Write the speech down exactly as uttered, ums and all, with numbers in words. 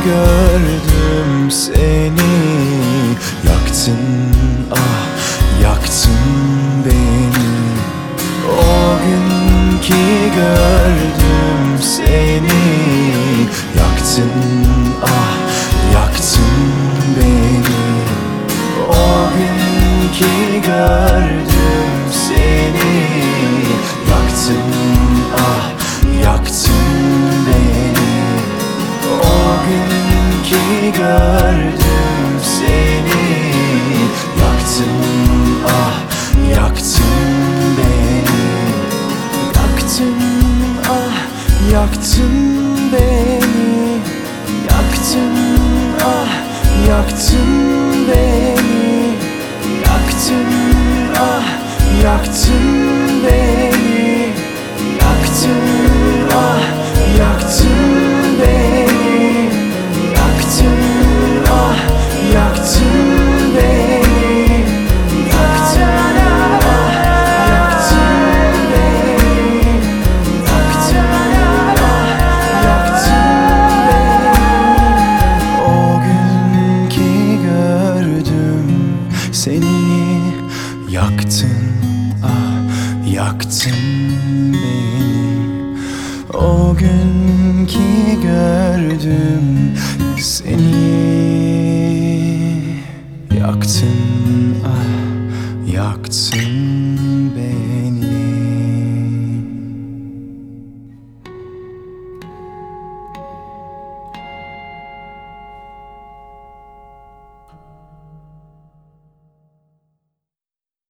gördüm seni. Yaktın, ah yaktın beni. O gün ki gördüm seni. Yaktın, ah yaktın beni. O gün ki gördüm seni. Yaktın, ah yaktın beni. O gün ki gördüm seni. Yaktın, ah yaktın beni. Yaktın, ah yaktın beni. Yaktın, ah yaktın beni. Yaktın, ah yaktın beni. Yaktın, ah yaktın beni. Yaktın, ah yaktın beni. Yaktın, ah yaktın beni. Yaktın, ah yaktın beni. O gün ki gördüm seni. Yaktın, ah yaktın beni. O gün ki gördüm seni. Yaktın, ah yaktın